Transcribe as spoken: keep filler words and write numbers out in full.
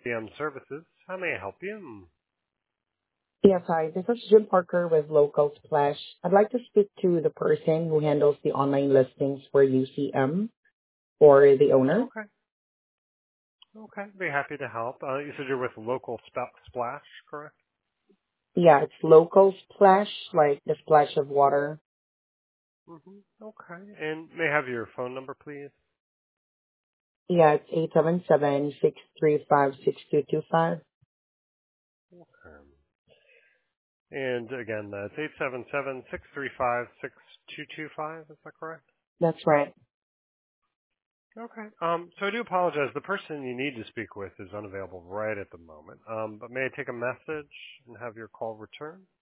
P M Services. How may I help you? Yes, hi. This is Jim Parker with Local Splash. I'd like to speak to the person who handles the online listings for U C M or the owner. Okay. Okay. Be happy to help. Uh, you said you're with Local Sp- Splash, correct? Yeah, it's Local Splash, like the splash of water. Mm-hmm. Okay. And may I have your phone number, please? Yeah, it's eight seven seven, six three five, six two two five. Okay. And again, that's eight seven seven, six three five, six two two five. Is that correct? That's right. Okay. Um, so I do apologize. The person you need to speak with is unavailable right at the moment. Um, but may I take a message and have your call returned?